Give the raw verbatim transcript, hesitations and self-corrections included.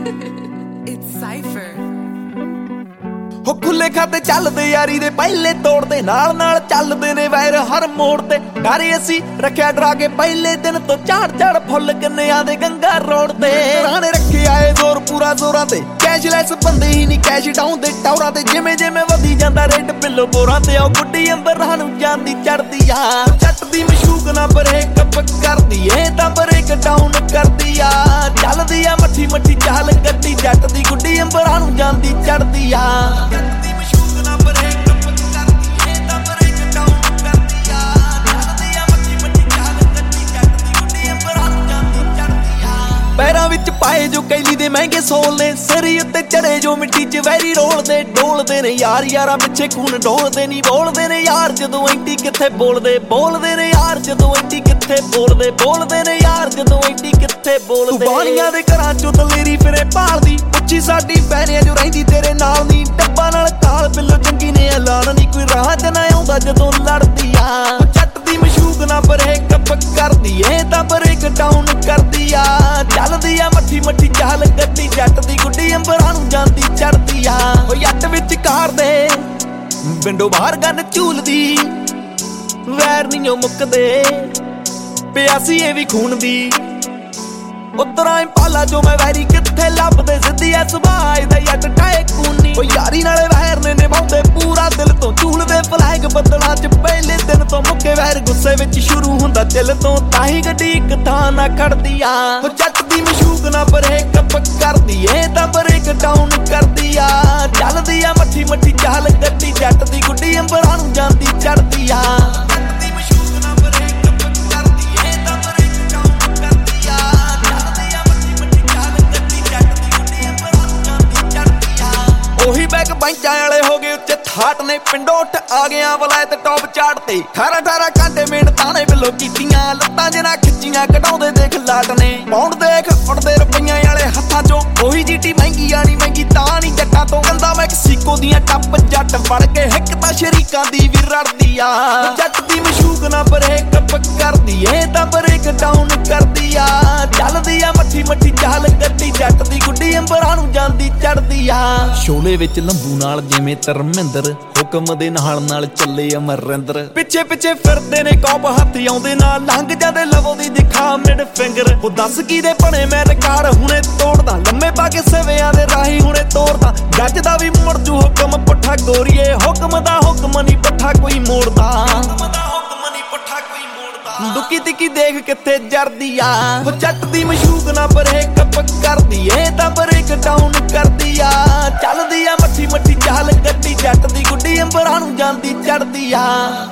It's Cypher. ਹੋ ਖੁੱਲੇ ਖਾਤੇ ਚੱਲਦੇ ਯਾਰੀ ਦੇ ਪਹਿਲੇ ਤੋੜਦੇ ਨਾਲ ਨਾਲ ਚੱਲਦੇ ਨੇ ਵੈਰ ਹਰ ਮੋੜ ਤੇ ਡਰੇ ਅਸੀਂ ਰੱਖਿਆ ਡਰਾ ਕੇ ਪਹਿਲੇ ਦਿਨ ਤੋਂ ਝਾੜ ਝਾੜ ਫੁੱਲ ਕਿੰਨਿਆਂ ਦੇ ਗੰਗਾ ਰੋਡ ਤੇ ਰਾਣੇ ਰੱਖੇ ਆਏ ਜ਼ੋਰ ਪੂਰਾ ਜ਼ੋਰਾਂ ਤੇ ਕੈਸ਼ਲੈਸ ਬੰਦੇ ਹੀ ਨਹੀਂ ਕੈਸ਼ ਡਾਊਨ ਦੇ ਟੌਰਾਂ ਤੇ ਜਿਵੇਂ ਜਿਵੇਂ ਵਧੀ ਜਾਂਦਾ ਰੇਟ ਪਿੱਲੋ ਬੋਰਾਂ ਤੇ ਉਹ ਗੁੱਡੀ ਅੰਬਰਾਂ ਨੂੰ ਜਾਂਦੀ ਚੜਦੀ ਆ ਜੱਟ ਦੀ ਮਸ਼ੂਕ ਨਾ ਬਰੇਕ ਅਪ ਕਰਦੀ ਏ ਤਾਂ ਬਰੇਕ ਡਾਊਨ ਕਰਦੀ ਆ ਚੱਲਦੀ ਆ ਮੱਠੀ ਮੱਠੀ ਚਾਲ ਗੱਡੀ ਜੱਟ ਦੀ ਗੁੱਡੀ ਅੰਬਰਾਂ ਨੂੰ ਜਾਂਦੀ ਚੜਦੀ ਆ ਪੈਰਾਂ ਵਿੱਚ ਪਾਏ ਜੋ ਕੈਲੀ ਦੇ ਮਹਿੰਗੇ ਸੋਲ ਨੇ ਸਰੀ ਉੱਤੇ ਚੜੇ ਜੋ ਮਿੱਟੀ 'ਚ ਵੈਰੀ ਰੋਲਦੇ ਡੋਲਦੇ ਨੇ ਯਾਰ ਯਾਰਾਂ ਪਿੱਛੇ ਖੂਨ ਡੋਲਦੇ ਨਹੀਂ ਬੋਲਦੇ ਨੇ ਯਾਰ ਜਦੋਂ ਐਂਟੀ ਕਿੱਥੇ ਬੋਲਦੇ ਬੋਲਦੇ ਨੇ ਯਾਰ ਜਦੋਂ ਐਂਟੀ ਕਿੱਥੇ ਬੋਲਦੇ ਬੋਲਦੇ ਨੇ ਯਾਰ ਜਦੋਂ ਐਂਟੀ ਕਿੱਥੇ ਬੋਲਦੇ ਬਾਣੀਆਂ ਦੇ ਘਰਾਂ 'ਚੋਂ ਦਲੇਰੀ ਫਿਰੇ ਭਾਲਦੀ ਉੱਚੀ ਸਾਡੀ ਪੈਰਿਆਂ 'ਚੋਂ ਰਹਿੰਦੀ ਤੇਰੇ ਨਾਲ ਨਹੀਂ ਡੱਬਾ ਨਾਲ ਕਾਲ ਬਿੱਲੋ ਚੰਗੀ ਨੇ ਐਲਾਨ ਨਹੀਂ ਕੋਈ ਰਾਹ 'ਚ ਨਾ ਆਉਂਦਾ ਜਦੋਂ ਲੜਦੀ ਆ ਜੱਟ ਦੀ ਮਸ਼ੂਕ ਨਾ ਬਰੇਕ ਅਪ ਕਰਦੀ ਏ ਤਾਂ ਬਰੇਕ ਡਾਊਨ ਕਰਦੀ ਆ ਚੱਲਦੀ ਆ ਮੱਠੀ ਮੱਠੀ ਚਾਲ ਗੱਡੀ ਜੱਟ ਦੀ ਗੁੱਡੀ ਅੰਬਰਾਂ ਨੂੰ ਜਾਂਦੀ ਚੜਦੀ ਆ ਓ ਜੱਟ ਵਿੱਚ ਕਾਰ ਦੇ ਵਿੰਡੋ ਬਾਹਰ ਗੰਨ ਝੂਲਦੀ ਵੈਰ ਨਹੀਂ ਓ ਮੁੱਕਦੇ ਪਿਆਸੀ ਇਹ ਵੀ ਖੂਨ ਦੀ ਉਤਰਾਂ ਇੰਪਾਲਾ ਜੋ ਮੈਂ ਵੈਰੀ ਕਿੱਥੇ ਲੱਭਦੇ ਸਿੱਧੀ ਐ ਸੁਭਾਅ ਦਾ ਜੱਟ ਟਾਏ ਕੂਨੀ ਓ ਯਾਰੀ ਨਾਲੇ ਵੈਰ ਨੇ ਨਿਭਾਉਂਦੇ ਪੂਰਾ ਦਿਲ ਤੋਂ ਝੂਲਦੇ ਫਲੈਗ ਬੱਦਲਾਂ 'ਚ ਪਹਿਲੇ ਦਿਨ ਤੋਂ ਮੁੱਕੇ ਵੈਰ ਗੁੱਸੇ ਵਿੱਚ ਸ਼ੁਰੂ ਹੁੰਦਾ ਦਿਲ ਤੋਂ ਤਾਂ ਹੀ ਗੱਡੀ ਇੱਕ ਥਾਂ ਨਾ ਖੜਦੀ ਆ ਓ ਜੱਟ ਦੀ ਮਸ਼ੂਕ ਨਾ ਬਰੇਕ ਅਪ ਕਰਦੀ ਏ ਤਾਂ ਬਰੇਕ ਡਾਊਨ ਕਰਦੀ ਆ ਚੱਲਦੀ ਆ ਮੱਠੀ ਮੱਠੀ ਚਾਲ ਗੱਡੀ ਜੱਟ ਦੀ ਗੁੱਡੀ ਅੰਬਰਾਂ ਨੂੰ ਜਾਂਦੀ ਚੜਦੀ ਆ ਉਹੀ ਬੈਗ ਬੈਂਚਾਂ ਵਾਲੇ ਹੋ ਗਏ ਉੱਚੇ ਥਾਟ ਨੇ ਪਿੰਡੋਂ ਉੱਠ ਆ ਗਿਆ ਵਲਾਇਤ ਟੌਪ ਚਾੜ ਤੇ ਅਠਾਰਾਂ ਅਠਾਰਾਂ ਘੰਟੇ ਮਿਹਨਤਾਂ ਨੇ ਬਿੱਲੋ ਕੀਤੀਆਂ ਲੱਤਾਂ ਜਿਨਾ ਖਿੱਚੀਆਂ ਕਢਾਉਂਦੇ ਦੇਖ ਲਾਟ ਨੇ ਪੌਂਡ ਦੇਖ ਉੱਡਦੇ ਰੁਪਈਆਂ ਵਾਲੇ ਹੱਥਾਂ 'ਚੋਂ ਉਹੀ ਜੀਟੀ ਮਹਿੰਗੀ ਆਣੀ ਮਹਿੰਗੀ ਤਾਂ ਨਹੀਂ ਜੱਟਾਂ ਤੋਂ ਕਹਿੰਦਾ ਮੈਕਸੀਕੋ ਦੀਆਂ ਟੱਪ ਜੱਟ ਫੜ ਕੇ ਹਿੱਕ ਤਾਂ ਸ਼ਰੀਕਾਂ ਦੀ ਵੀ ਰੜਦੀ ਆ ਜੱਟ ਦੀ ਮਸ਼ੂਕ ਨਾ ਬਰੇਕ ਅਪ ਕਰਦੀ ਏ ਤਾਂ ਬਰੇਕ ਡਾਊਨ ਕਰਦੀ ਆ ਚੱਲਦੀ ਆ ਮੱਠੀ ਮੱਠੀ ਚਾਲ ਗੱਡੀ ਜੱਟ ਦੀ ਗੁੱਡੀ ਅੰਬਰਾਂ ਨੂੰ ਜਾਂਦੀ ਚੜਦੀ ਆ ਸ਼ੋਲੇ ਵਿੱਚ ਲੰਬੂ ਨਾਲ ਜਿਵੇਂ ਧਰਮਿੰਦਰ ਹੁਕਮ ਦੇ ਨਾਲ ਨਾਲ ਚੱਲੇ ਅਮਰਿੰਦਰ ਪਿੱਛੇ ਪਿੱਛੇ ਫਿਰਦੇ ਨੇ ਕੌਪ ਹੱਥ ਆਉਂਦੇ ਨਾਲ ਲੰਘ ਜਾਂਦੇ ਲਵੋ ਦੀ ਦਿਖਾ ਮਿਡ ਫਿੰਗਰ ਉਹ ਦੱਸ ਕੀ ਦੇ ਬਣੇ ਮੈਂ ਰਿਕਾਰਡ ਹੁਣੇ ਤੋੜਦਾ ਲੰਮੇ ਪਾ ਕੇ ਸਵਿਆਂ ਦੇ ਰਾਹੀ ਹੁਣੇ ਤੋੜਦਾ ਜੱਜ ਦਾ ਵੀ ਮੁੜ ਜੂ ਹੁਕਮ ਪੁੱਠਾ ਗੋਰੀਏ ਹੁਕਮ ਦਾ ਹੁਕਮ ਨਹੀਂ ਪੱਠਾ ਕੋਈ ਮੋੜਦਾ ਦੁੱਕੀ ਤਿੱਕੀ ਦੇਖ ਕਿੱਥੇ ਜਰਦੀ ਆ ਉਹ ਜੱਟ ਦੀ ਮਸ਼ੂਕ ਨਾ ਬਰੇਕ ਅਪ ਕਰਦੀ ਏ ਤਾਂ ਬਰੇਕ ਡਾਊਨ ਕਰਦੀ ਆ ਚੱਲਦੀ ਆ ਮੱਠੀ ਮੱਠੀ ਚਾਲ ਗੱਡੀ ਜੱਟ ਦੀ ਗੁੱਡੀ ਅੰਬਰਾਂ ਨੂੰ ਜਾਂਦੀ ਚੜਦੀ ਆ